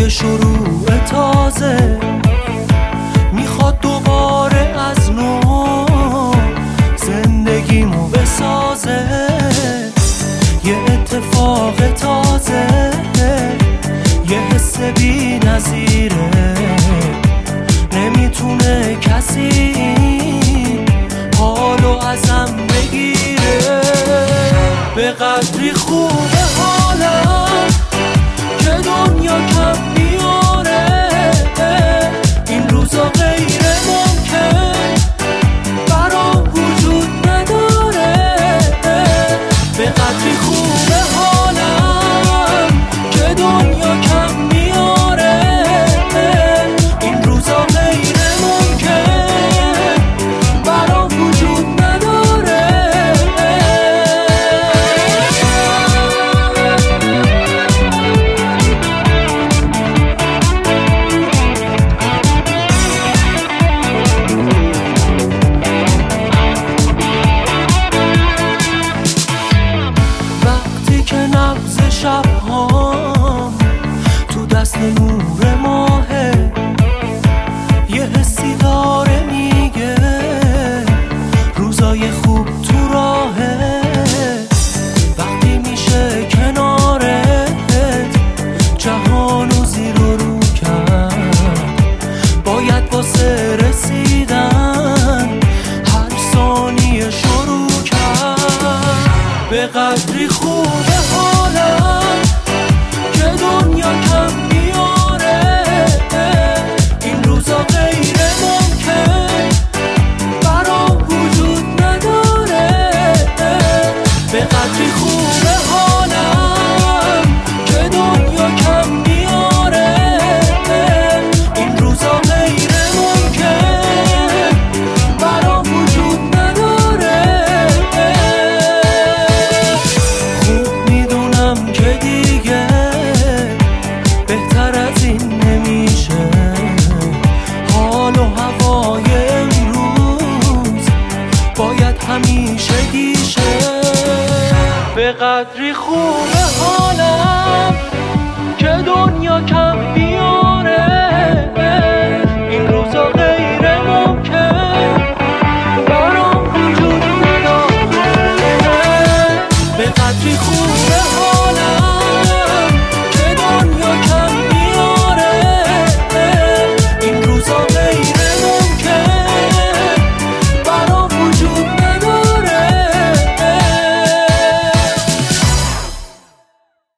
شروع تازه میخواد دوباره از نو زندگیمو بسازه. یه اتفاق تازه، یه حس بی نظیره، نمیتونه کسی حالو ازم بگیره. به قدری خوبه حالم که دنیا کم میاره، این روزا غیر ممکن برام وجود نداره. به قدری خوبه حالم که دنیا کم میاره، این روزا غیر ممکن برام وجود نداره. وقتی که نبض شب‌هام تو دست نور ماهه، یه حسی داره میگه روزای خوب تو راهه. وقتی میشه کنارت جهانو زیر و رو کرد، باید واسه رسیدن هر ثانیه شروع کرد. به قدری خوبه حالم که دنیا کم میاره، این روزا غیر ممکن برام وجود نداره. به قدری خوبه حالم که دنیا کم میاره، این روزا غیر ممکن برام وجود نداره. خوب میدونم که دیگه بهتر از این نمیشه، حال و هوای امروز باید همیشه گیشه. به قدری خوبه حالم که دنیا کم